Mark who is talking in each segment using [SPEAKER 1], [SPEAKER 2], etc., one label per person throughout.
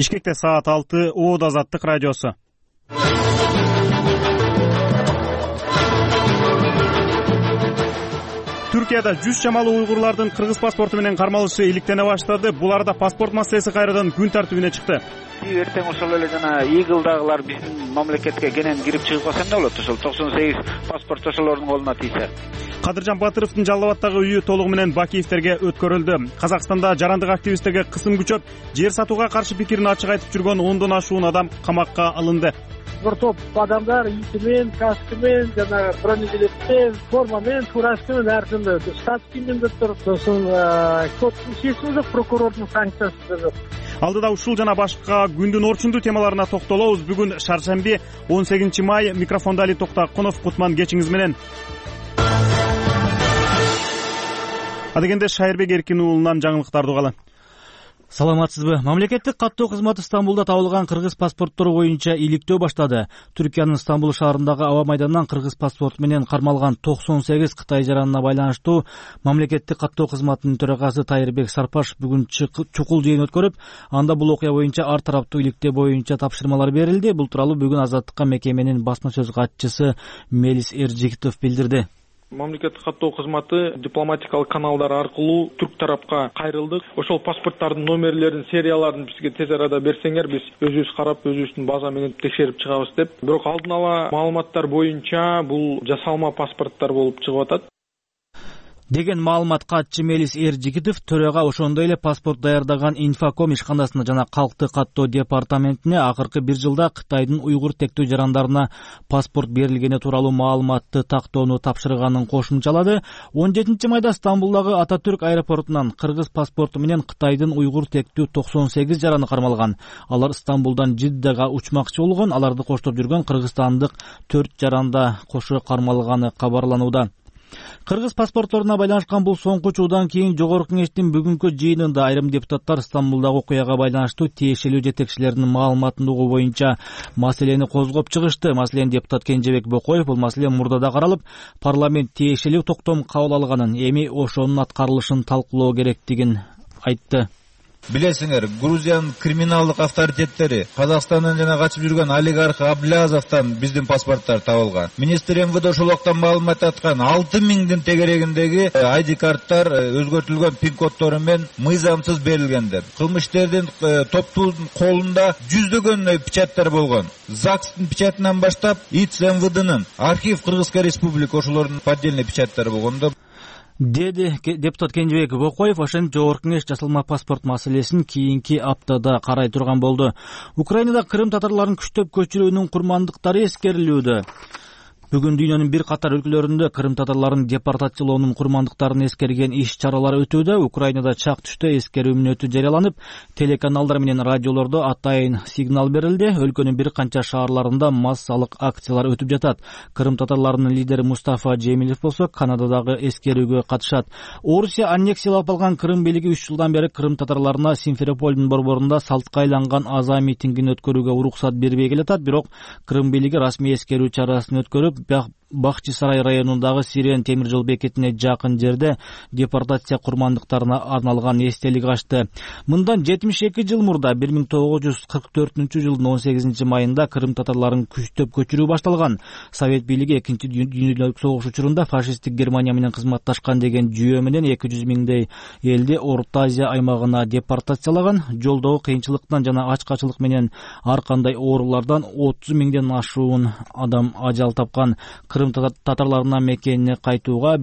[SPEAKER 1] Бишкекте саат 6. Оод Азаттык радиосу. Түркияда 100 чамалуу уйгурлардын кыргыз паспорту менен кармалышы иликтене баштады. Буларда паспорт маселеси кайрадан күн тартибине чыкты.
[SPEAKER 2] Эртең ошол эле жана игылдагылар биздин мамлекетке кенен кирип чыгып калса эмне болот? Ошол 98 паспорт ошолордун колуна тийсе.
[SPEAKER 1] Кадыржан Батыровдун Жалал Абадтагы үйү толугу менен Бакиевтерге өткөрүлдү. Казакстанда жарандык активисттерге кысым күчөп, жер сатууга каршы пикирин ачык айтып жүргөн 10дон ашуун адам камакка алынды.
[SPEAKER 3] Bir топ адамдар итимен, каскымен, жана бронежилетмен, формамен, фуражкамен ар түрдүү штат кийиминде туруп, сосын соттун чечими жок, прокурордун санкциясы жок.
[SPEAKER 1] Алдыда ушул жана башка күндүн орчундуу темаларына токтолобуз. Бүгүн шаршемби 18 май. Микрофондо Али Токтакунов. Кутман кечиңиз менен. Адегенде Шайырбек Эркин уулунан жаңылыктарды угалы.
[SPEAKER 4] Саламатсызбы? Мамлекеттик каттоо кызматы Стамбулда табылган кыргыз паспорттору боюнча иликтөө баштады. Түркиянын Стамбул шаарындагы аба майданынан кыргыз паспорту менен кармалган 98 Кытай жаранына байланыштуу мамлекеттик каттоо кызматынын төрагасы Тайырбек Сарпаш бүгүн чукул жыйын өткөрүп, анда бул окуя боюнча ар тараптуу иликтөө боюнча тапшырмалар берилди. Бул тууралуу бүгүн Азаттыкка мекеменин басма сөз катчысы Мелис Эржигитов билдирди.
[SPEAKER 5] Мамлекеттик каттоо кызматы дипломатикалык каналдар аркылуу түрк тарапка кайрылдык. Ошол паспорттардын номерлерин, серияларын бизге тез арада берсеңер, биз өзүбүз карап, өзүбүздүн база менен текшерип чыгабыз деп. Бирок алдын ала маалыматтар боюнча бул жасалма паспорттор болуп чыгып атат
[SPEAKER 4] деген маалымат катчы Мелис Эржигитов төрага ошондой эле паспорт даярдаган Инфоком ишканасына жана калкты каттоо департаментине акыркы 1 жылда Кытайдын уйгур тектүү жарандарына паспорт берилгени тууралуу маалыматты тактоону тапшырганын кошумчалады. 17 майда Стамбулдагы Ататүрк аэропортунан кыргыз паспорту менен Кытайдын уйгур тектүү 98 жараны кармалган. Алар Стамбулдан Жиддага учмакчы болгон. Аларды коштоп жүргөн кыргызстандык 4 жаранда кошо кармалганы кабарланууда. Кыргыз паспортторуна байланышкан бул соңку учурдан кийин Жогорку Кеңештин бүгүнкү жыйынында айрым депутаттар Стамбулдагы окуяга байланыштуу тиешелүү жетекчилердин маалыматын угуу боюнча маселени козгоп чыгышты. Маселен депутат Кенжебек Бокоев бул маселе мурда да каралып, парламент тиешелүү токтом кабыл алганын, эми ошонун аткарылышын талкуулоо керектигин айтты.
[SPEAKER 6] Билесиңер, Грузиянын криминалдык авторитеттери Казакстандан жана качып жүргөн олигарх Аблязовдон биздин паспорттор табылган. Министр МВД ошолоктон маалымат аткан 6000дин тегерегиндеги ID карттар өзгөртүлгөн пин коддору менен мыйзамсыз берилген деп. Кылмыштердин топтун колунда жүздөгөн печаттар болгон. ЗАГСтын печатынан баштап ИЦ МВДнын, архив Кыргызская республика ошолордун поддельный печаттары болгон
[SPEAKER 4] деди депутат Кенжебек Бокоев. Ошентип Жогорку Кеңеш жасалма паспорт маселесин кийинки аптада карай турган болду. Украинада Крым татарларын күчтөп көчүрүүнүн курмандыктары эскерилүүдө. Бүгүн дүйнөнүн бир катар өлкөлөрүндө Крым татарларын депортациялоонун курмандыктарын эскерген иш чаралары өтүүдө. Украинада чак түштө эскерүү мүнөтү жарыяланып, телеканалдар менен радиолордо атайын сигнал берилди. Өлкөнүн бир канча шаарларында массалык акциялар өтүп жатат. Крым татарларынын лидери Мустафа Джемилев болсо Канададагы эскерүүгө катышат. Орусия аннексиялап алган Крым бийлиги 3 жылдан бери Крым татарларына Симферопольдун борборунда салтка айланган аза митингин өткөрүүгө уруксат бербей келатат. Бирок Крым бийлиги расмий эскерүү чарасын өткөрүп, Бахчисарай районундагы Сирен темир жол бекетине жакын жерде депортация курмандыктарына арналган эстелик ачты. Мындан 72 жыл мурда 1944-жылдын 18 майында Крым татарларын күчтөп көчүрүү башталган. Совет бийлиги Экинчи дүйнөлүк согуш учурунда фашисттик Германия менен кызматташкан деген жүйө менен 200 миңдей элди Орто Азия аймагына депортациялаган. Жолдогу кыйынчылыктан жана ачкачылык менен ар кандай оорулардан 30 миңден ашуун адам ажал тапкан. Крым татарларына мекенине кайтууга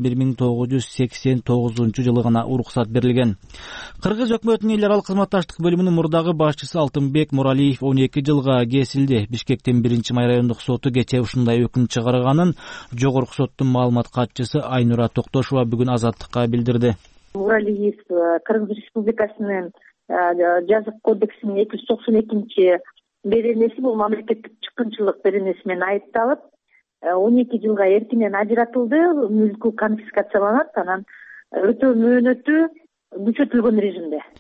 [SPEAKER 4] 1989 жылы гана уруксат берилген. Кыргыз өкмөтүнүн эл аралык кызматташтык бөлүмүнүн мурдагы башчысы Алтынбек Муралиев 12 жылга кесилди. Бишкектин 1-май райондук соту кечээ ушундай өкүм чыгарганын Жогорку соттун маалымат катчысы Айнура Токтошова бүгүн Азаттыкка билдирди.
[SPEAKER 7] Муралиев Кыргыз Республикасынын жазык кодексинин 292 беренеси, бул мамлекеттик чыккынчылык беренеси менен айыпталып 12 жылга эркинен ажыратылды, мүлкү конфискацияланат, анан өтөө мөөнөтү күчөтүлгөн режимде.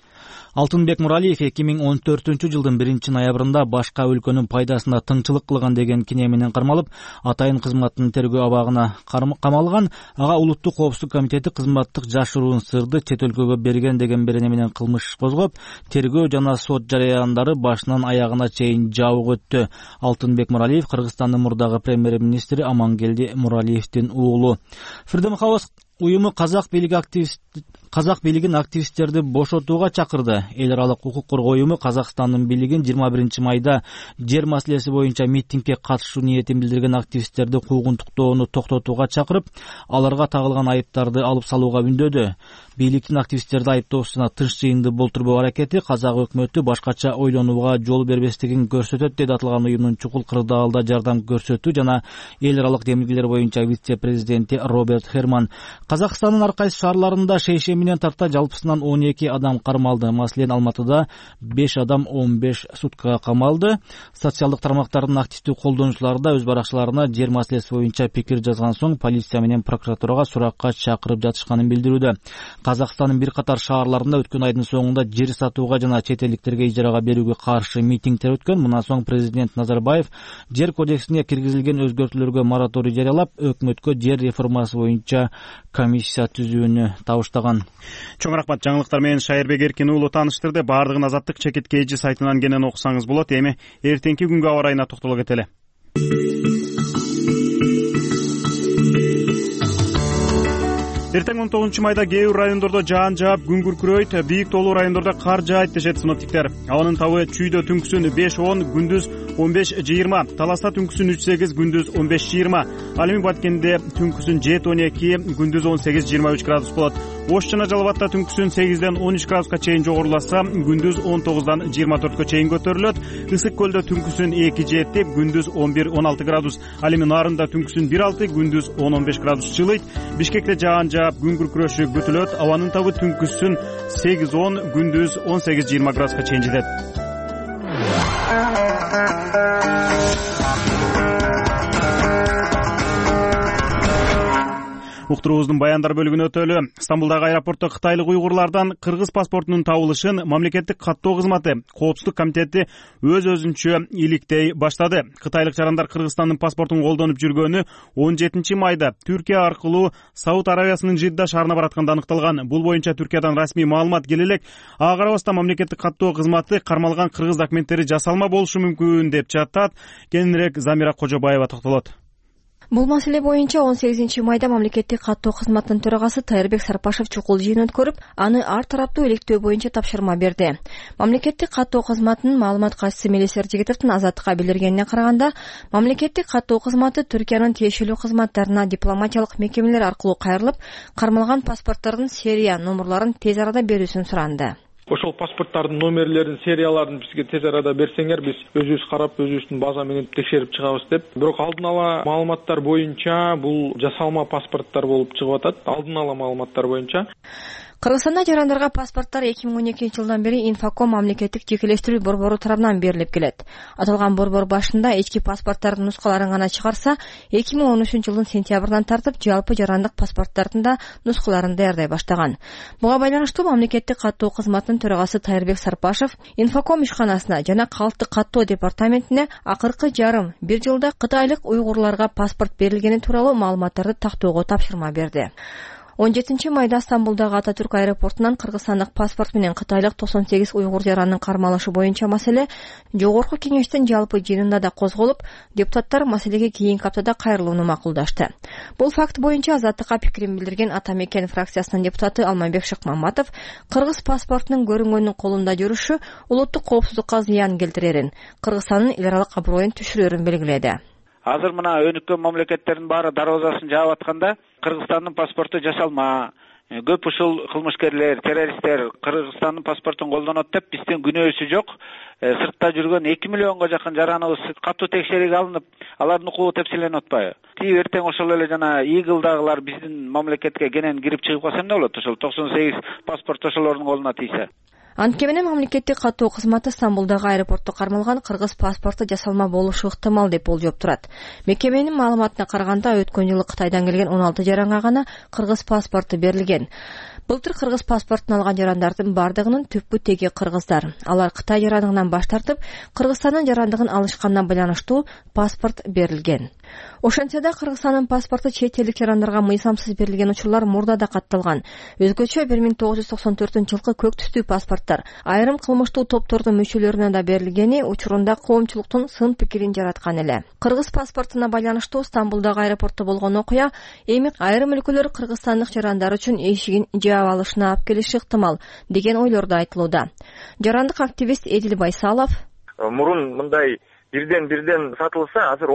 [SPEAKER 4] Алтынбек Муралиев 2014 жылдын 1-ноябрында башка өлкөнүн пайдасына тыңчылык кылган деген кине менен кармалып, атайын кызматтын тергөө абагына камалган. Ага улуттук коопсуздук комитети кызматтык жашыруун сырды чет өлкөгө берген деген берене менен кылмыш козгоп, тергөө жана сот жарыяндары башынан аягына чейин жабык өттү. Алтынбек Муралиев Кыргызстандын мурдагы премьер-министри Амангелди Муралиевдин уулу. Freedom House уюму казак бийлигин активисттерди бошотууга чакырды. Эл аралык укук коргоо уюму Казакстандын бийлигин 21 майда жер маселеси боюнча митингге катышуу ниетин билдирген активисттерди куугунтуктоону токтотууга чакырып, аларга тагылган айыптарды алып салууга үндөдү. Бийликтин активисттерди айыптоосуна тынч жыйынды болтурбоо аракети казак өкмөтү башкача ойлонууга жол бербестигин көрсөтөт, деди аталган уюмдун чукул кырдаалда жардам көрсөтүү жана эл аралык демилгелер боюнча вице-президенти Роберт Херман. Казакстандын ар кайсы шаарларында шейшеминен тарта жалпысынан 12 адам кармалды. Маселен, Алматыда 5 адам 15 суткага камалды. Социалдык тармактардын активдүү колдонуучулары да өз баракчаларына жер маселеси боюнча пикир жазган соң полиция менен прокуратурага суракка чакырып жатышканын билдирүүдө. Казакстандын бир катар шаарларында өткөн айдын соңунда жер сатууга жана чет элдиктерге ижарага берүүгө каршы митингдер өткөн. Мындан соң президент Назарбаев жер кодексине киргизилген өзгөртүүлөргө мораторий жарыялап, өкмөткө жер реформасы боюнча комиссия түзүүнү табыштаган.
[SPEAKER 1] Чоң рахмат. Жаңылыктар менен Шайырбек Эркин уулу тааныштырды. Бардыгын Азаттык чекит KG сайтынан кенен окусаңыз болот. Эми эртеңки күнгө аба ырайына токтоло кетели. Эртең 19 майда кээ бир райондордо жаан жаап, күн күркүрөйт, бийик тоолуу райондордо кар жаайт дешет синоптиктер. Абанын табы Чүйдө түнкүсүн 5-10, күндүз 15-20, Таласта түнкүсүн 3-8, күндүз 15-20, ал эми Баткенде түнкүсүн 7-12, күндүз 18-23 градус болот. Ош жана Жалал Абадта түнкүсүн 8-ден 13 градуска чейин жогоруласа, күндүз 19-дан 24-кө чейин көтөрүлөт. Ысык көлдө түнкүсүн 2-7, күндүз 11-16 градус. Ал эми Нарында түнкүсүн 1-6, күндүз 10-15 градус жылыйт. Бишкекте жаан жаап, күн күркүрөшү күтүлөт. Абанын табы түнкүсүн 8-10, күндүз 18-20 градуска чейин жетет. Уктуруубуздун баяндар бөлүгүнө өтөлү. Стамбулдагы аэропортто кытайлык уйгурлардан кыргыз паспортунун табылышын мамлекеттик каттоо кызматы коопсуздук комитети өз-өзүнчө иликтей баштады. Кытайлык жарандар Кыргызстандын паспортун колдонуп жүргөнү 17 майда Түркия аркылуу Сауд Арабиясынын Жидда шаарына баратканда аныкталган. Бул боюнча Түркиядан расмий маалымат келе элек. Ага карабастан мамлекеттик каттоо кызматы кармалган кыргыз документтери жасалма болушу мүмкүн деп жатат. Кененирээк Замира Кожобаева токтолот.
[SPEAKER 8] Бул маселе боюнча 18 майда мамлекеттик каттоо кызматынын төрагасы Тайырбек Сарпашев чукул жыйын өткөрүп, аны ар тараптуу иликтөө боюнча тапшырма берди. Мамлекеттик каттоо кызматынын маалымат катчысы Мелис Эржигитовдун Азаттыкка билдиргенине караганда, мамлекеттик каттоо кызматы Түркиянын тиешелүү кызматтарына дипломатиялык мекемелер аркылуу кайрылып, кармалган паспорттордун серия номерлорун тез арада берүүсүн суранды.
[SPEAKER 5] Ошол паспорттардын номерлерин, серияларын бизге тез арада берсеңер, биз өзүбүз карап, өзүбүздүн база менен текшерип чыгабыз деп. Бирок алдын ала маалыматтар боюнча бул жасалма паспорттор болуп чыгып атат. Алдын ала маалыматтар боюнча
[SPEAKER 8] Кыргызстанда жарандарга паспорттор 2012 жылдан бери Инфоком мамлекеттик жекелештирүү борбору тарабынан берилип келет. Аталган борбор башында ички паспорттардын нускаларын гана чыгарса, 2013 жылдын сентябрынан тартып жалпы жарандык паспорттардын да нускаларын даярдай баштаган. Буга байланыштуу мамлекеттик каттоо кызматынын төрагасы Тайырбек Сарпашев Инфоком ишканасына жана калктык каттоо департаментине акыркы жарым бир жылда кытайлык уйгурларга паспорт берилгени тууралуу маалыматтарды тактоого тапшырма берди. 17 майда Стамбулдагы Ататүрк аэропортунан кыргызстандык паспорт менен кытайлык 98 уйгур жаранын кармалышы боюнча маселе Жогорку кеңештин жалпы жыйынында да козголуп, депутаттар маселеге кийинки аптада кайрылууну макулдашты. Бул факт боюнча Азаттыкка пикирин билдирген Ата Мекен фракциясынын депутаты Алмайбек Шыкмаматов кыргыз паспортунун көрүнгөндүн колунда жүрүшү улуттук коопсуздукка зыян келтирерин, Кыргызстандын эл аралык аброюн түшүрөрүн белгиледи.
[SPEAKER 2] Азыр мына өнүккөн мамлекеттердин баары дарбазасын жаап атканда, Кыргызстандын паспорту жасалма, көп ушул кылмышкерлер, террористтер Кыргызстандын паспортун колдонот деп биздин күнөөсү жок. Сыртта жүргөн 2 миллионго жакын жараныбыз катуу текшерүүгө алынып, алардын укугу тепселенип атпайбы? Тиги эртең ошол эле жана Игылдагылар биздин мамлекетке кенен кирип чыгып калса эмне болот? Ошол 98 паспорт ошолордун колуна тийсе.
[SPEAKER 8] Анткени менен мамлекеттик каттоо кызматы Стамбулдагы аэропортто кармалган кыргыз паспорту жасалма болушу ыктымал деп болжоп турат. Мекеменин маалыматына караганда өткөн жылы Кытайдан келген 16 жаранга гана кыргыз паспорту берилген. Былтыр кыргыз паспортун алган жарандардын бардыгынын түпкү теги кыргыздар. Алар Кытай жарандыгынан баш тартып, Кыргызстандын жарандыгын алышкандан байланыштуу паспорт берилген. Ошентсе да Кыргызстандын паспорту чет элдик жарандарга мыйзамсыз берилген учурлар мурда да катталган. Өзгөчө 1994-жылкы көк түстүү паспорттор айрым кылмыштуу топтордун мүчөлөрүнө да берилгени учурунда коомчулуктун сын пикирин жараткан эле. Кыргыз паспортуна байланыштуу Стамбулдагы аэропортто болгон окуя эми айрым өлкөлөр кыргызстандык жарандар үчүн эшигин жаап алышына алып келиши ыктымал деген ойлор да айтылууда. Жарандык активист Эдил Байсалов:
[SPEAKER 9] Мурун мындай бирден сатылса, азыр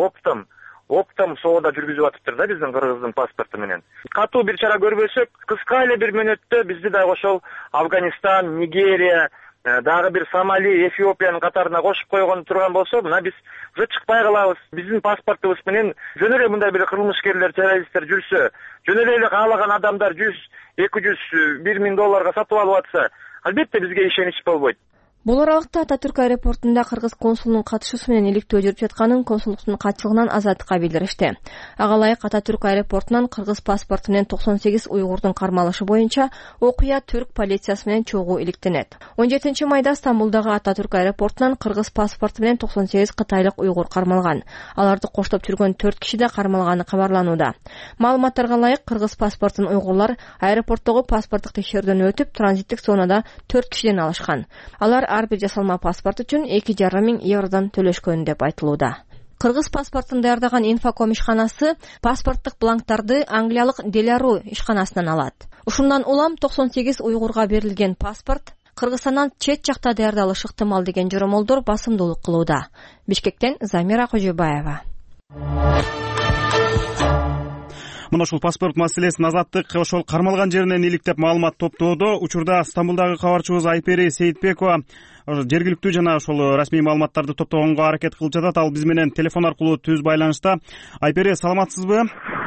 [SPEAKER 9] оптом соода жүргүзүп атыптыр да биздин кыргыздын паспорту менен. Катуу бир чара көрбөсөк, кыска эле бир мүнөттө бизди дагы ошол Афганистан, Нигерия, дагы бир Сомали, Эфиопиянын катарына кошуп койгон турган болсо, мына биз уже чыкпай калабыз. Биздин паспортубуз менен жөн эле мындай бир кылмышкерлер, террористтер жүрсө, жөн эле каалаган адамдар 100, 200, $1,000 сатып алып атса, албетте бизге ишенич болбойт.
[SPEAKER 8] Бул аралыкта Ататүрк аэропортунда кыргыз консулунун катышуусу менен иликтөө жүрүп жатканын консулдуктун катчылыгынан Азаттыкка билдиришти. Ага ылайык Ататүрк аэропортунан кыргыз паспорту менен 98 уйгурдун кармалышы боюнча окуя түрк полициясы менен чогуу иликтенет. 17 майда Стамбулдагы Ататүрк аэропортунан кыргыз паспорту менен 98 кытайлык уйгур кармалган. Аларды коштоп жүргөн 4 киши да кармалганы кабарланууда. Маалыматтарга ылайык кыргыз паспортун уйгурлар аэропорттогу паспорттук текшерүүдөн өтүп, транзиттик зонада 4 кишиден алышкан. Алар ар бир жасалма паспорт үчүн 2,5 миң евродон төлөшкөн деп айтылууда. Кыргыз паспортун даярдаган Инфаком ишканасы паспорттук бланктарды англиялык Деляру ишканасынан алат. Ушундан улам 98 уйгурга берилген паспорт Кыргызстандан чет жакта даярдалышы ыктымал деген жоромолдор басымдуулук кылууда. Бишкектен Замира Кожобаева.
[SPEAKER 1] Мына ушул паспорт маселесин Азаттык ошол кармалган жеринен иликтеп маалымат топтоодо. Учурда Стамбулдагы кабарчыбыз Айпери Сейитбекова жергиликтүү жана ошол расмий маалыматтарды топтогонго аракет кылып жатат. Ал биз менен телефон аркылуу түз байланышта. Айпери, саламатсызбы?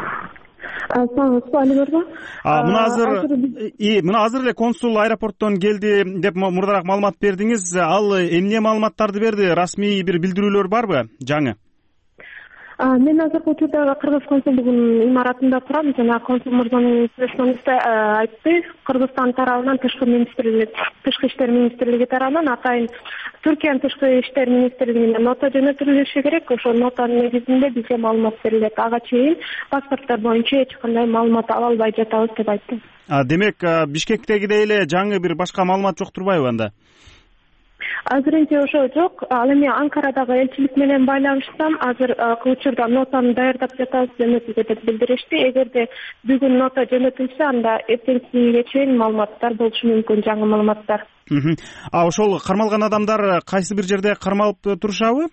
[SPEAKER 1] Мына азыр эле консул аэропорттон келди деп мурдараак маалымат бердиңиз. Ал эмне маалыматтарды берди? Расмий бир билдирүүлөр барбы жаңы?
[SPEAKER 10] Мен азыркы учурда Кыргыз консулдугунун имаратында турам. Жана консул мырзанын сүйлөшмөсүндө айтты, Кыргызстан тарабынан тышкы иштер министрлиги тарабынан атайын Түркиянын тышкы иштер министрлигине нота жөнөтүлүшү керек. Ошол нотанын негизинде бизге маалымат берилет. Ага чейин паспорттор боюнча эч кандай маалымат ала албай жатабыз деп айтты.
[SPEAKER 1] Демек, Бишкектегидей эле жаңы бир башка маалымат жок турбайбы анда?
[SPEAKER 10] Азырынча ошо жок. Ал эми Анкарадагы элчилик менен байланыштам. Азыр учурда нотаны даярдап жатабыз, жөнөтүүгө деп билдиришти. Эгерде бүгүн нота жөнөтүлсө, анда эртеңкиге чейин маалыматтар болушу мүмкүн, жаңы маалыматтар.
[SPEAKER 1] Ошол кармалган адамдар кайсы бир жерде кармалып турушабы?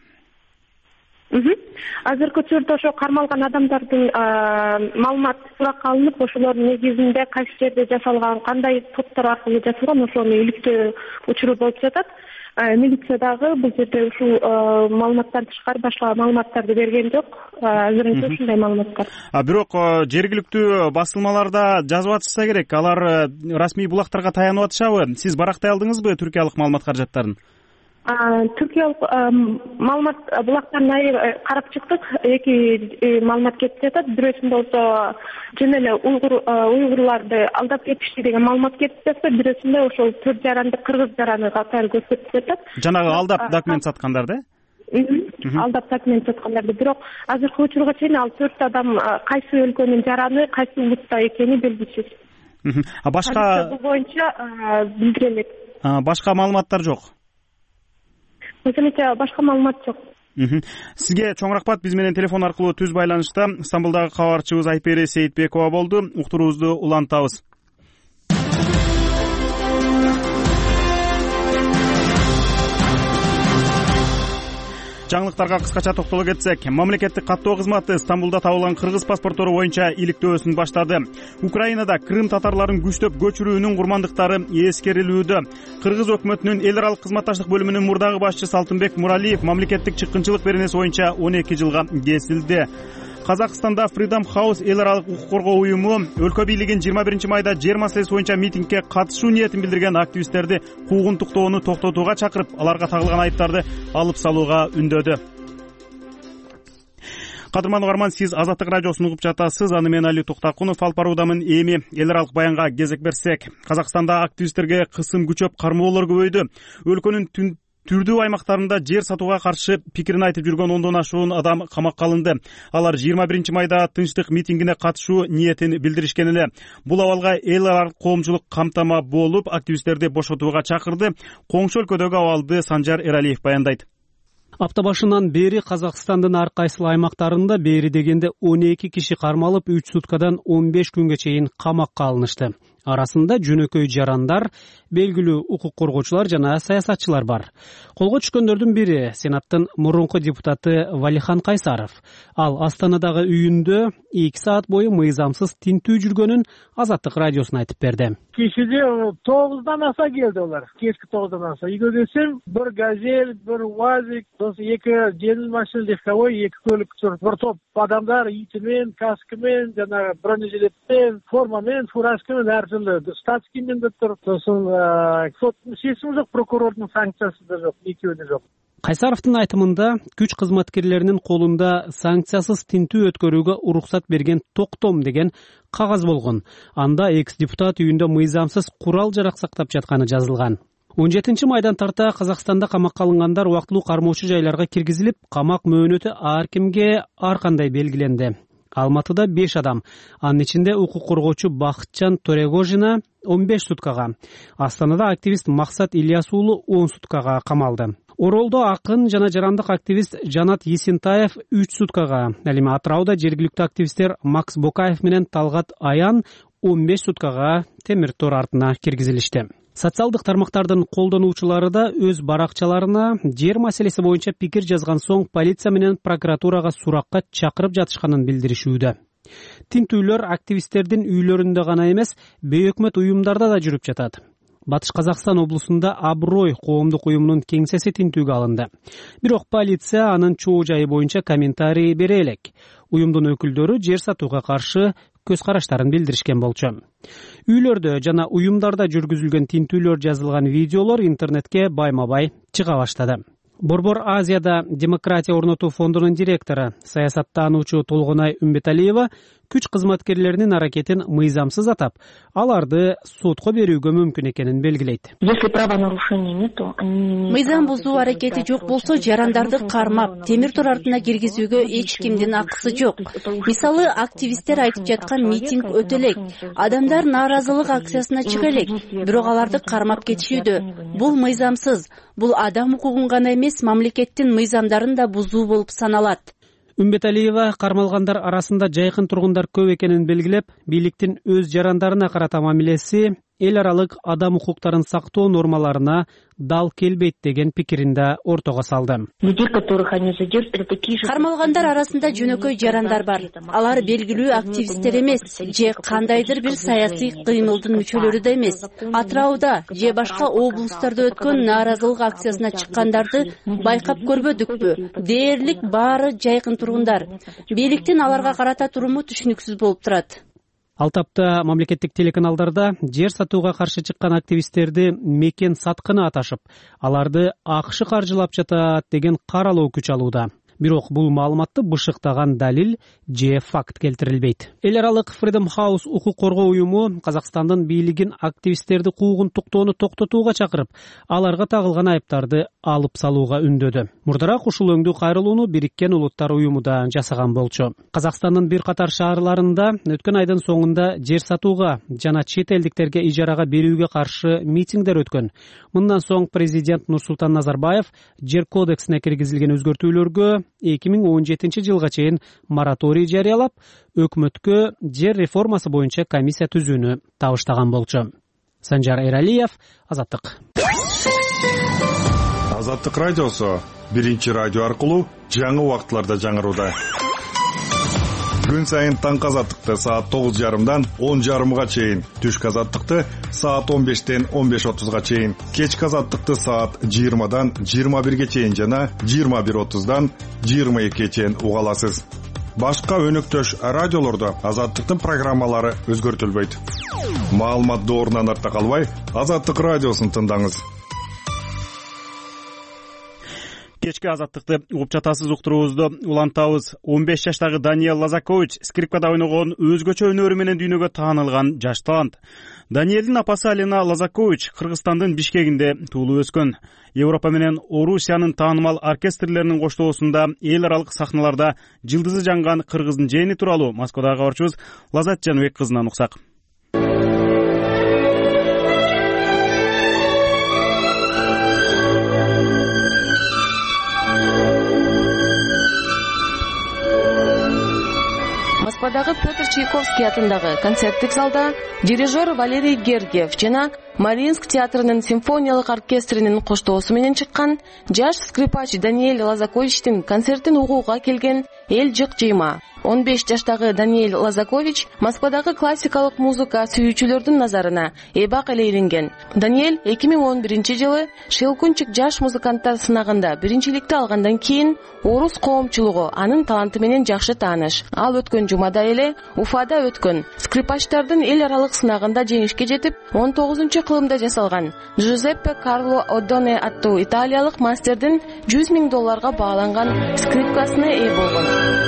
[SPEAKER 10] Азыркы учурда ошо кармалган адамдардын маалыматы суракка алынып, ошолордун негизинде кайсы жерде жасалган, кандай топтор аркылуу жасалган, ошону иликтөө учуру болуп жатат. Милиция дагы бул жерде ушул маалыматтан тышкары башка маалыматтарды берген жок. Азырынча ушундай маалыматтар.
[SPEAKER 1] Бирок жергиликтүү басылмаларда жазып атышса керек, алар расмий булактарга таянып атышабы? Сиз барактай алдыңызбы түркиялык маалымат каражаттарын?
[SPEAKER 10] Түркиялык маалымат булактарын карап чыктык. Эки маалымат кетип жатат. Бирөөсүндө болсо жөн эле уйгурларды алдап кетишти деген маалымат кетип жатса, бирөөсүндө ошол 4 жаранды кыргыз жараны катары көрсөтүп жатат.
[SPEAKER 1] Жанагы алдап документ саткандар да?
[SPEAKER 10] Алдап документ саткандарды. Бирок азыркы учурга чейин ал 4 адам кайсы өлкөнүн жараны, кайсы улутта экени белгисиз.
[SPEAKER 1] Башка
[SPEAKER 10] бул боюнча билдирилет.
[SPEAKER 1] Башка маалыматтар жок.
[SPEAKER 10] Өзүнчө башка маалымат жок.
[SPEAKER 1] Сизге чоң рахмат. Биз менен телефон аркылуу түз байланышта Стамбулдагы кабарчыбыз Айпери Сейитбекова болду. Уктуруубузду улантабыз. Жаңылыктарга кыскача токтоло кетсек, мамлекеттик каттоо кызматы Стамбулда табылган кыргыз паспорттору боюнча иликтөөсүн баштады. Украинада Крым татарларын күчтөп көчүрүүнүн курмандыктары эскерилүүдө. Кыргыз өкмөтүнүн эл аралык кызматташтык бөлүмүнүн мурдагы башчысы Алтынбек Муралиев мамлекеттик чыккынчылык беренеси боюнча 12 жылга кесилди. Казакстанда Freedom House эл аралык укук коргоо уюму өлкө бийлигин 21 майда жер маселеси боюнча митингге катышуу ниетин билдирген активисттерди куугунтуктоону токтотууга чакырып, аларга тагылган айыптарды алып салууга үндөдү. Кадырман угарман, сиз Азаттык радиосун угуп жатасыз. Аны мен Али Туктакунов алып баруудамын. Эми эл аралык баянга кезек берсек, Казакстанда активисттерге кысым күчөп, кармоолор көбөйдү. Өлкөнүн түрдүү аймактарында жер сатууга каршы пикирин айтып жүргөн 10дон ашуун адам камакка алынды. Алар 21 майда тынчтык митингине катышуу ниетин билдиришкен эле. Бул абалга эл аралык коомчулук камтама болуп, активисттерди бошотууга чакырды. Коңшу өлкөдөгү абалды Санжар Эралиев баяндайт.
[SPEAKER 11] Апта башынан бери Казакстандын ар кайсы аймактарында бери дегенде 12 киши кармалып, 3 суткадан 15 күнгө чейин камакка алынышты. Арасында жөнөкөй жарандар, белгилүү укук коргоочулар жана саясатчылар бар. Колго түшкөндөрдүн бири Сенаттын мурунку депутаты Валихан Кайсаров. Ал Астанадагы үйүндө 2 саат бою мыйзамсыз тинтүү жүргөнүн Азаттык радиосуна айтып берди.
[SPEAKER 3] Кешеде 9-дан аса келди олар. Кешки 9-дан аса. Үйгө келсем, bir газель, bir УАЗик, сосын 2 жеңил машина легковой, 2 көлүк жүрүп, bir топ адамдар итимен, каскымен, жана бронежилетпен, формамен, фуражкамен әртүрлі статскиймен де тұр. Сосын соттың шешімі жоқ, прокурордың санкциясы да жоқ, екеуі де жоқ.
[SPEAKER 11] Кайсаровдун айтымында күч кызматкерлеринин колунда санкциясыз тинтүү өткөрүүгө уруксат берген токтом деген кагаз болгон. Анда экс-депутат үйүндө мыйзамсыз курал жарак сактап жатканы жазылган. 17 майдан тарта Казакстанда камакка алынгандар убактылуу кармоочу жайларга киргизилип, камак мөөнөтү ар кимге ар кандай белгиленди. Алматыда 5 адам, анын ичинде укук коргоочу Бакытжан Торегожина 15 суткага, Астанада активист Максат Ильяс уулу 10 суткага камалды. Оролдо акын жана жарандык активист Жанат Есентаев 3 суткага, ал эми Атырауда жергиликтүү активисттер Макс Бокаев менен Талгат Аян 15 суткага темир тор артына киргизилишти. Социалдык тармактардын колдонуучулары да өз баракчаларына жер маселеси боюнча пикир жазган соң полиция менен прокуратурага суракка чакырып жатышканын билдиришүүдө. Тинтүүлөр активисттердин үйлөрүндө гана эмес, бейөкмөт уюмдарда да жүрүп жатат. Батыш Казакстан облусунда Аброй коомдук уюмунун кеңсеси тинтүүгө алынды. Бирок полиция анын чоо жайы боюнча комментарий бере элек. Уюмдун өкүлдөрү жер сатууга каршы көз караштарын билдиришкен болчу. Үйлөрдө жана уюмдарда жүргүзүлгөн тинтүүлөр жазылган видеолор интернетке байма-бай чыга баштады. Борбор Азияда демократия орнотуу фондунун директору, саясаттануучу Толгонай Үмбеталиева күч кызматкерлеринин аракетин мыйзамсыз атап, аларды сотко берүүгө мүмкүн экенин белгилейт.
[SPEAKER 12] Мыйзам бузуу аракети жок болсо, жарандарды кармап, темир тор артына киргизүүгө эч кимдин акысы жок. Мисалы, активисттер айтып жаткан митинг өтө элек, адамдар нааразылык акциясына чыга элек, бирок аларды кармап кетишүүдө. Бул мыйзамсыз. Бул адам укугун гана эмес, мамлекеттин мыйзамдарын да бузуу болуп саналат.
[SPEAKER 11] Үмбеталиева кармалгандар арасында жайкын тургундар көп экенин белгилеп, бийликтин өз жарандарына карата мамилеси эл аралык адам укуктарын сактоо нормаларына дал келбейт деген пикирин да ортого салды.
[SPEAKER 12] Кармалгандар арасында жөнөкөй жарандар бар. Алар белгилүү активисттер эмес, же кандайдыр бир саясий кыймылдын мүчөлөрү да эмес. Атырауда же башка облустарда өткөн нааразылык акциясына чыккандарды байкап көрбөдүкпү? Дээрлик баары жайкын тургундар. Бийликтин аларга карата туруму түшүнүксүз болуп турат.
[SPEAKER 11] Ал тапта мамлекеттик телеканалдарда жер сатууга каршы чыккан активисттерди мекен саткыны аташып, аларды АКШ каржылап жатат деген каралоо күч алууда. Бирок бул маалыматты бышыктаган далил же факт келтирилбейт. Эл аралык Freedom House укук коргоо уюму Казакстандын бийлигин активисттерди куугунтуктоону токтотууга чакырып, аларга тагылган айыптарды алып салууга үндөдү. Мурдараак ушул өңдүү кайрылууну Бириккен Улуттар уюму да жасаган болчу. Казакстандын бир катар шаарларында өткөн айдын соңунда жер сатууга жана чет элдиктерге ижарага берүүгө каршы митингдер өткөн. Мындан соң президент Нурсултан Назарбаев жер кодексине киргизилген өзгөртүүлөргө 2017 жылга чейин мораторий жарыялап, өкмөткө жер реформасы боюнча комиссия түзүүнү табыштаган болчу. Санжар Эралиев, Азаттык.
[SPEAKER 13] Азаттык радиосу биринчи радио аркылуу жаңы убактыларда жаңырууда. Күн сайын таңкы азаттыкты саат 9:30дан 10:30га чейин, түшкү азаттыкты саат 15-тен 15:30га чейин, кечки азаттыкты саат 20-дан 21-ге чейин жана 21:30-дан 22-ге чейин уга аласыз. башка өнөктөш радиолордо Азаттыктын программалары өзгөртүлбөйт. Маалымат доорунан артта калбай, Азаттык радиосун тыңдаңыз.
[SPEAKER 1] Кечки Азаттыкты угуп жатасыз, уктуруубузду улантабыз. 15 жаштагы Даниэль Лазакович скрипкада ойногон өзгөчө өнөрү менен дүйнөгө таанылган жаш талант. Даниэлдин апасы Алена Лазакович Кыргызстандын Бишкегинде туулуп өскөн. Европа менен Орусиянын таанымал оркестрлеринин коштоосунда эл аралык сахналарда жылдызы жанган кыргыздын жээнин тууралуу Москвадагы кабарчыбыз Лазат Жаныбек кызынан уксак.
[SPEAKER 14] Москвадагы Петр Чайковский атындагы концерттик залда дирижер Валерий Гергиев жана Мариинск театрынын симфониялык оркестринин коштоосу менен чыккан жаш скрипач Даниэль Лазаковичтин концертин угууга келген эл жык жыйма. 15 жаштагы Даниэль Лазакович Москвадагы классикалык музыка сүйүүчүлөрдүн назарына эбак эле илинген. Даниэль 2011-жылы Шелкунчик жаш музыканттар сынагында биринчиликти алгандан кийин орус коомчулугу анын таланты менен жакшы тааныш. Ал өткөн жумада эле Уфада өткөн скрипачтардын эл аралык сынагында жеңишке жетип, 19-кылымда жасалган Джузеппе Карло Одоне аттуу италиялык мастердин $100,000 бааланган скрипкасына ээ болгон.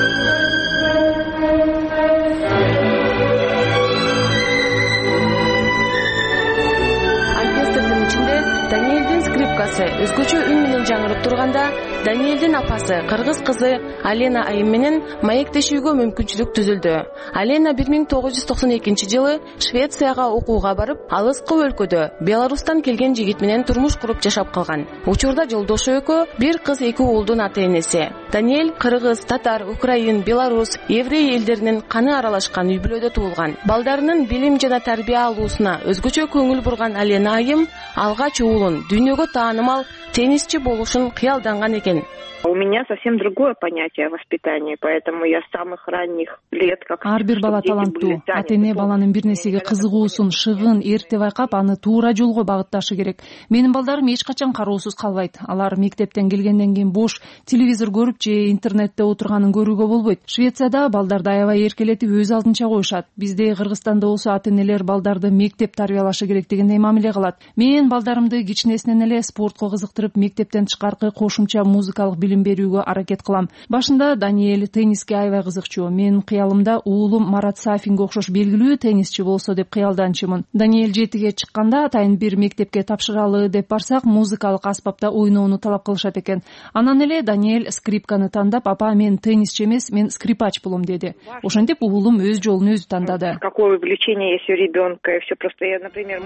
[SPEAKER 14] Оркестрдин ичинде Даниэлдин скрипкасы өзгөчө үн менен жаңырып турганда, Даниэлдин апасы кыргыз кызы Алена Айым менен маектешүүгө мүмкүнчүлүк түзүлдү. Алена 1992-жылы Швецияга окууга барып, алыскы өлкөдө Беларустан келген жигит менен турмуш куруп жашап калган. Учурда жолдошу экөө бир кыз, эки уулдун ата-энеси. Даниэль кыргыз, татар, украин, белорус, еврей элдеринин каны аралашкан үй бүлөдө туулган. Балдарынын билим жана тарбия алуусуна өзгөчө көңүл бурган Алена Айым алгач уулун дүйнөгө таанымал теннисчи болушун кыялданган экен.
[SPEAKER 15] У меня совсем другое понятие воспитания, поэтому я с самых ранних лет как
[SPEAKER 16] ар бир бала таланттуу. Ата-эне баланын бир нерсеге кызыгуусун, шыгын, эрте байкап, аны туура жолго багытташы керек. Менин балдарым эч качан кароосуз калбайт. Алар мектептен келгенден кийин бош телевизор көрүп же интернетте отурганын көрүүгө болбойт. Швецияда балдарды аябай эркелетип өз алдынча коюшат. Бизде Кыргызстанда болсо ата-энелер балдарды мектеп тарбиялашы керек дегендей мамиле кылат. Мен балдарымды кичинесинен эле спортко кызыктырып, мектептен тышкаркы кошумча музыкалык билим берүүгө аракет кылам. Башында Даниэль тенниске аябай кызыкчу. Менин кыялымда уулум Марат Сафинге окшош белгилүү теннисчи болсо деп кыялданчумун. Даниэль 7-ге чыкканда атайын бир мектепке тапшыралы деп барсак, музыкалык аспапта ойноону талап кылышат экен. Анан эле Даниэль скрипканы тандап, апа, мен теннисчи эмес, мен скрипач болом деди. Ошентип уулум өз жолун өзү тандады.
[SPEAKER 15] Какое увлечение есть у ребенка, и все просто, например,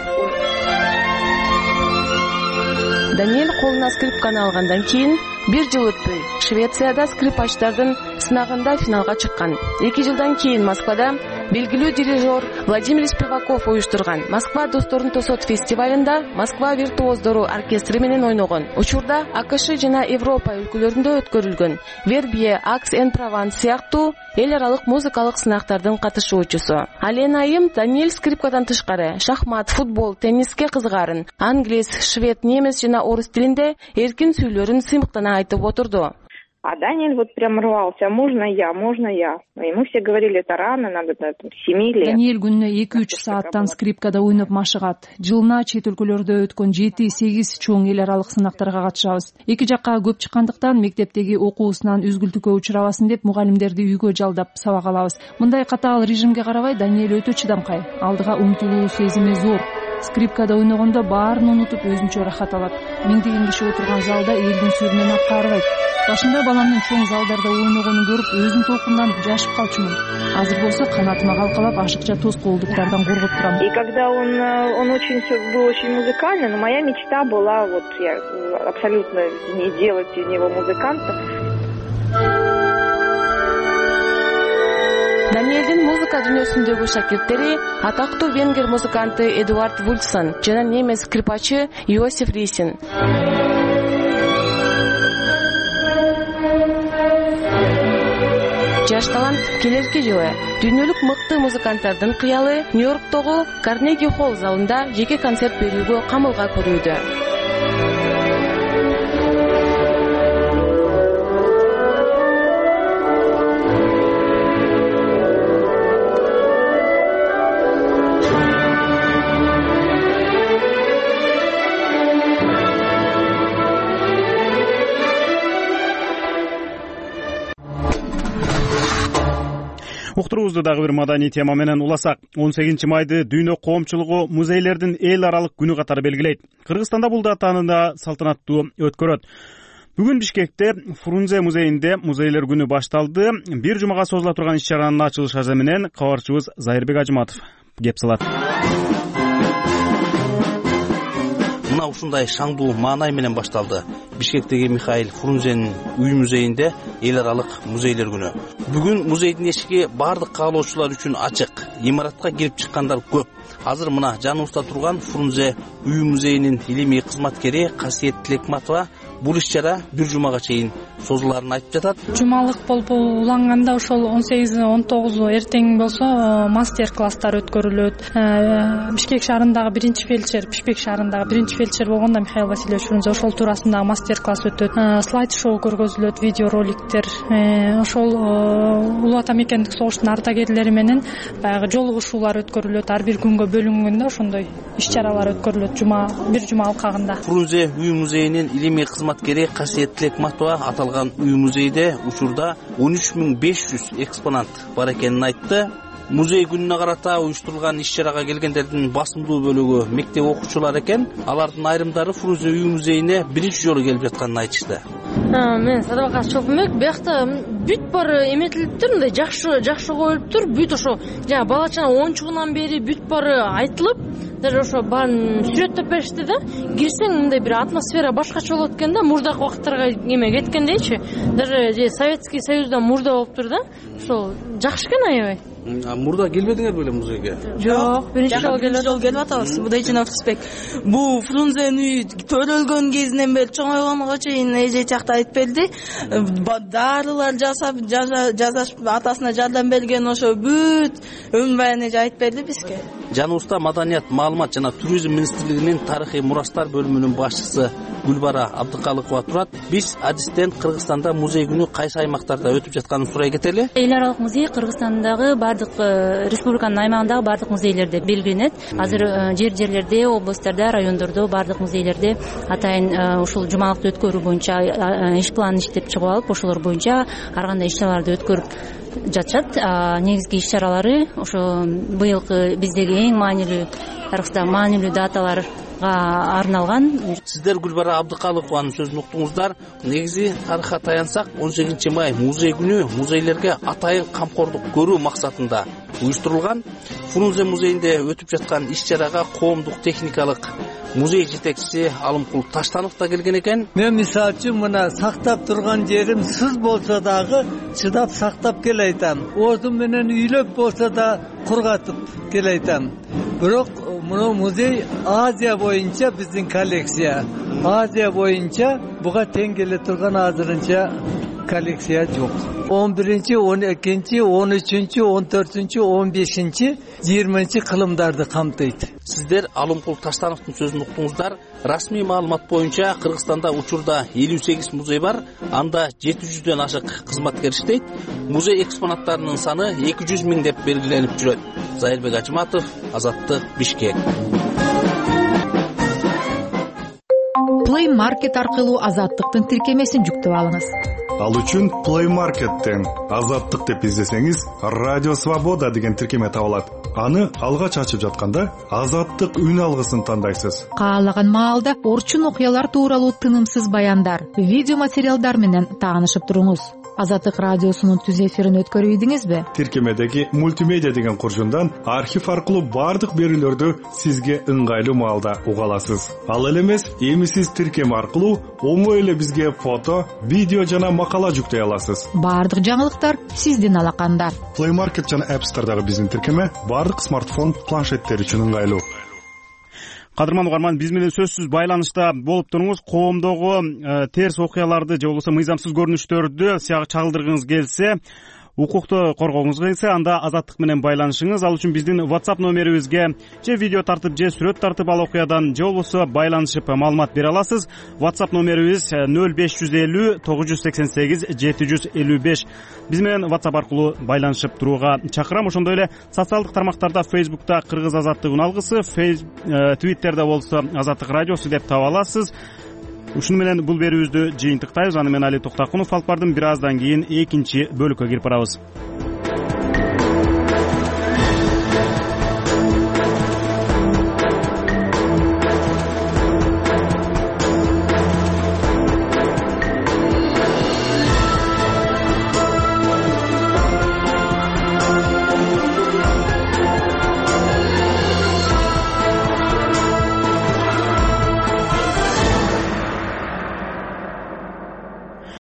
[SPEAKER 14] Даниэль колуна скрипканы алгандан кийин бир жыл өтпөй Швецияда скрипачтардын сынагында финалга чыккан. 2 жылдан кийин Москвада белгилүү дирижер Владимир Спиваков уюштурган Москва досторун тосот фестивалында Москва виртуоздору оркестри менен ойногон. Учурда АКШ жана Европа өлкөлөрүндө өткөрүлгөн Вербие, Акс-эн-Прованс сыяктуу эл аралык музыкалык сынактардын катышуучусу. Алена Айым Даниэль скрипкадан тышкары шахмат, футбол, тенниске кызыгарын, англис, швед, немис жана орус тилинде эркин сүйлөрүн сыймыктана айтып отурду.
[SPEAKER 15] А Даниэль вот прям рвался: можно я, можно я. И мы все говорили, это рано, надо 7 лет.
[SPEAKER 16] Даниэль күнүнө 2-3 сааттан скрипкада ойноп машыгат. Жылына чет өлкөлөрдө өткөн 7-8 чоң эл аралык сынактарга катышабыз. Эки жакка көп чыккандыктан мектептеги окуусунан үзгүлтүккө учурабасын деп мугалимдерди үйгө жалдап сабак алабыз. Мындай катаал режимге карабай Даниэль өтө чыдамкай. Алдыга умтулуу сезими зор. Скрипкада ойногондо баарын унутуп өзүнчө рахат алат. Миңдеген киши отурган залда элдин сүрүнөн аткарбайт. Башында баламдын чоң залдарда ойногонун көрүп өзүм толкундан жашып калчумун. Азыр болсо канатыма калкалап ашыкча тоскоолдуктардан коргоп турам.
[SPEAKER 15] И когда он очень был очень музыкальный, но моя мечта была вот я абсолютно не делать из него музыканта.
[SPEAKER 14] Даниэлдин музыка дүйнөсүндөгү шакирттери атактуу венгер музыканты Эдуард Вульфсон жана немис скрипачы Йосиф Рисин. Жаш талант келерки жылы дүйнөлүк мыкты музыканттардын кыялы Нью-Йорктогу Карнеги Холл залында жеке концерт берүүгө камылга көрүүдө.
[SPEAKER 1] уктуруубузду дагы бир маданий тема менен уласак. 18 майды дүйнө коомчулугу музейлердин эл аралык күнү катары белгилейт. Кыргызстанда бул датаны да салтанаттуу өткөрөт. Бүгүн Бишкекте Фрунзе музейинде музейлер күнү башталды. Бир жумага созула турган иш-чаранын ачылыш азы менен кабарчыбыз Зайырбек Ажыматов кеп салат.
[SPEAKER 17] Мына ушундай шаңдуу маанай менен башталды Бишкектеги Михаил Фрунзенин үй музейинде эл аралык музейлер күнү. Бүгүн музейдин эшиги бардык каалоочулар үчүн ачык. Имаратка кирип чыккандар көп. Азыр мына жаныбызда турган Фрунзе үй музейинин илимий кызматкери Касиет Тилекматова бул иш-чара бир жумага чейин созуларын айтып жатат.
[SPEAKER 18] Жумалык болуп уланганда ошол 18-19 эртең болсо мастер класстар өткөрүлөт. Бишкек шаарындагы биринчи фельдшер болгондо Михаил Васильевич Фрунзе ошол туурасында мастер класс өтөт. Слайд шоу көргөзүлөт, видео роликтер. Ошол улуу ата мекендик согуштун ардагерлери менен баягы жолугушуулар өткөрүлөт. Ар бир күнгө бөлүнгөндө ошондой иш-чаралар өткөрүлөт бир жума алкагында.
[SPEAKER 17] Фрунзе үй музейинин илимий кызматкери Касиет Тилекматова аталган үй музейде учурда 13500 экспонат бар экенин айтты. Музей күнүнө карата уюштурулган иш-чарага келгендердин басымдуу бөлүгү мектеп окуучулары экен. Алардын айрымдары Фрунзе үй музейине биринчи жолу келип жатканын айтышты.
[SPEAKER 19] Мен Садыбакас Чолпонбек, биякта бүт бары эметилиптир, мындай жакшы коюлуптур. Бүт ошо жана бала чана оюнчугунан бери бүт бары айтылып, даже ошо баарын сүрөттөп беришти да. Кирсең мындай бир атмосфера башкача болот экен да, мурдакы убакыттарга эме кеткендейчи. Даже Советский Союздан мурда болуптур да. Ошол жакшы экен аябай.
[SPEAKER 17] Мурда келбедиңер беле музейге?
[SPEAKER 19] Жок, биринчи
[SPEAKER 20] жолу келип атабыз. Будайчынов Кызбек. Бул Фрунзенин үйү төрөлгөн кезинен бери чоңойгонго чейин эже жакта айтып берди. Дарылар жасап атасына жардам берген ошо бүт өмүр баян эже айтып берди бизге.
[SPEAKER 17] Жаныбызда Маданият, маалымат жана туризм министрлигинин тарыхый мурастар бөлүмүнүн башчысы Гүлбара Абдыкалыкова турат. Биз адистен Кыргызстанда музей күнү кайсы аймактарда өтүп жатканын сурай кетели.
[SPEAKER 12] Эл аралык музей Кыргызстандагы бардык республиканын аймагындагы бардык музейлерде белгиленет. Азыр жерлерде, областтарда, райондордо бардык музейлерде атайын ушул жумалыкты өткөрүү боюнча иш планын иштеп чыгып алып, ошолор боюнча ар кандай иш-чараларды өткөрүп жатышат. Негизги иш-чаралары ошо быйылкы биздеги эң маанилүү, тарыхтагы маанилүү даталарга арналган.
[SPEAKER 17] Сиздер Гүлбара Абдыкалыкованын сөзүн уктуңуздар. Негизи тарыхка таянсак, 18 май музей күнү музейлерге атайын камкордук көрүү максатында уюштурулган. Фрунзе музейинде өтүп жаткан иш-чарага коомдук техникалык музей жетекчиси Алымкул Таштанов да келген экен.
[SPEAKER 21] Мен мисалы үчүн мына сактап турган жерим сыз болсо дагы чыдап сактап келейтам. Ордун менен үйлөп болсо да кургатып келейтам. Бирок мына музей Азия боюнча биздин коллекция. Азия боюнча буга тең келе турган азырынча коллекция жок. 11-12, 13, 14, 15, 20 кылымдарды камтыйт.
[SPEAKER 17] Сиздер Алымкул Таштановдун сөзүн уктуңуздар. Расмий маалымат боюнча Кыргызстанда учурда 58 музей бар, анда 700дөн ашык кызматкер иштейт. Музей экспонаттарынын саны 200 000 деп белгиленип жүрөт. Зайырбек Ажыматов, Азаттык, Бишкек.
[SPEAKER 22] Play Market аркылуу Азаттыктын тиркемесин жүктөп алыңыз.
[SPEAKER 13] Ал үчүн Play Market'тен Азаттык деп издесеңиз, Радио Свобода деген тиркеме табылат. Аны алгач ачып жатканда Азаттык үн алгысын тандайсыз.
[SPEAKER 22] Каалаган маалда орчун окуялар тууралуу тынымсыз баяндар, видео материалдар менен таанышып туруңуз. Азаттык радиосунун түз эфирин өткөрүп ийдиңизби?
[SPEAKER 13] Тиркемедеги мультимедиа деген куржундан архив аркылуу бардык берүүлөрдү сизге ыңгайлуу маалда уга аласыз. Ал эле эмес, эми сиз тиркеме аркылуу оңой эле бизге фото, видео жана макала жүктөй аласыз.
[SPEAKER 22] Бардык жаңылыктар сиздин алаканда.
[SPEAKER 13] Play Market жана App Store'дагы биздин тиркеме бардык смартфон, планшеттер үчүн ыңгайлуу.
[SPEAKER 1] Кадырман угарман, биз менен сөзсүз байланышта болуп туруңуз. Коомдогу терс окуяларды же болбосо мыйзамсыз көрүнүштөрдү чагылдыргыңыз келсе, укукту коргоңуз келсе, анда Азаттык менен байланышыңыз. Ал үчүн биздин WhatsApp номерибизге же видео тартып, же сүрөт тартып ал окуядан же болбосо байланышып маалымат бере аласыз. WhatsApp номерибиз 0550 988 755. Биз менен WhatsApp аркылуу байланышып турууга чакырам. Ошондой эле социалдык тармактарда Facebook'та Кыргыз Азаттыгын алгысы, Twitter'да болсо Азаттык радиосу деп таба аласыз. Ушуну менен бул берүүбүздү жыйынтыктайбыз. Аны мен Али Токтакунов алып бардым. Бир аздан кийин экинчи бөлүккө кирип барабыз.